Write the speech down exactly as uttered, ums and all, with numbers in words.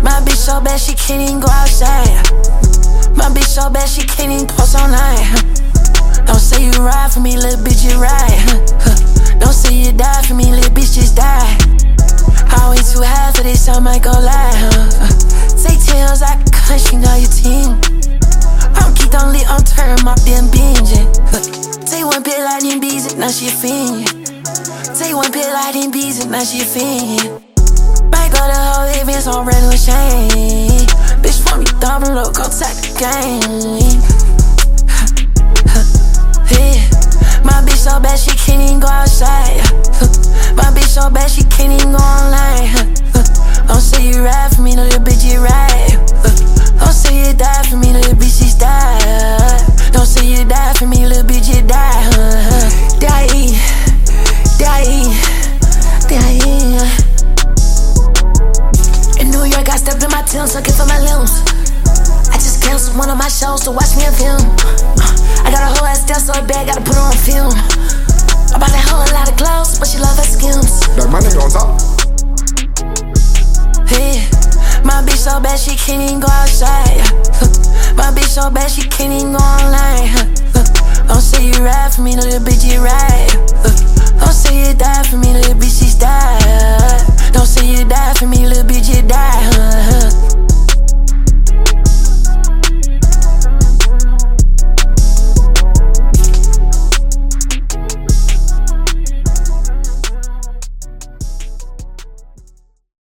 My bitch so bad she can't even go outside. My bitch so bad she can't even post online. Don't say you ride for me, little bitch, you ride. Don't say you die for me, little bitch, just die. I way too high for this, I might go lie. Take tails, I can country, know your team. I'm keep on lit, I'm turn my damn binging. Take one pill like them bees, and now she a fiend. Take one pill like them bees, and now she a fiend. Might go to whole events on red with chain. Bitch want me double low, go take the game. Yeah. My bitch so bad she can't even go outside. My bitch so bad she can't even go online. Don't say you ride for me, no little bitch, you ride. Don't say you die for me, little bitch, just die. Don't say you die for me, little bitch, you die. Die, die, die. In New York, I stepped in my Tim's looking for my limbs. I just canceled one of my shows to watch me a film. I got a whole ass down so bad, gotta put her on film. I bought that whole lot of clothes, but she love her skims. That my nigga on top. Yeah. My bitch so bad she can't even go outside. My bitch so bad she can't even go online. Don't say you ride for me, no little bitch, you ride. Don't say you die for me, no little bitch, just die.